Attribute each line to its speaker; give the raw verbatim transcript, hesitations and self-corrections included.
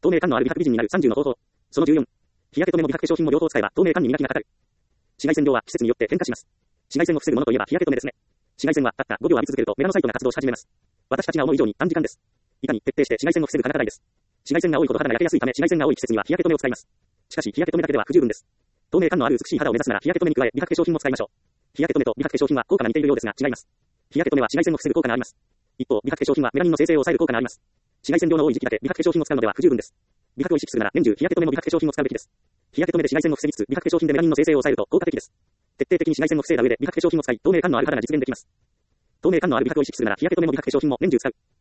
Speaker 1: 透明感のある美白美人になるさんじゅうの方法。そのじゅうよん。日焼け止めも美白化粧品も両方使えば透明感に磨きがかかる。紫外線量は季節によって変化します。紫外線を防ぐものといえば日焼け止めですね。紫外線はたったごびょう浴び続けるとメラノサイトが活動し始めます。私たちが思う以上に短時間です。いかに徹底して紫外線を防ぐかが課題です。紫外線が多いほど肌が焼けやすいため紫外線が多い季節には日焼け止めを使います。しかし日焼け止めだけでは不十分です。透明感のある美しい肌を目指すなら日焼け止めに加え美白化粧品も使いましょう。日焼け止めと美白化粧品は効果が似ているようですが違います。日焼け止めは紫外線を防ぐ効果があります。一方、美白化粧品はメラニンの生成を抑える効果があります。紫外線量の多い時期だけ美白化粧品を使うのでは不十分です。美白を意識するなら年中日焼け止めも美白化粧品も使うべきです。日焼け止めで紫外線を防ぎつつ美白化粧品でメラニンの生成を抑えると効果的です。徹底的に紫外線を防いだ上で美白化粧品を使い透明感のある肌が実現できます。透明感のある美白を意識するなら日焼け止めも美白化粧品も年中使う。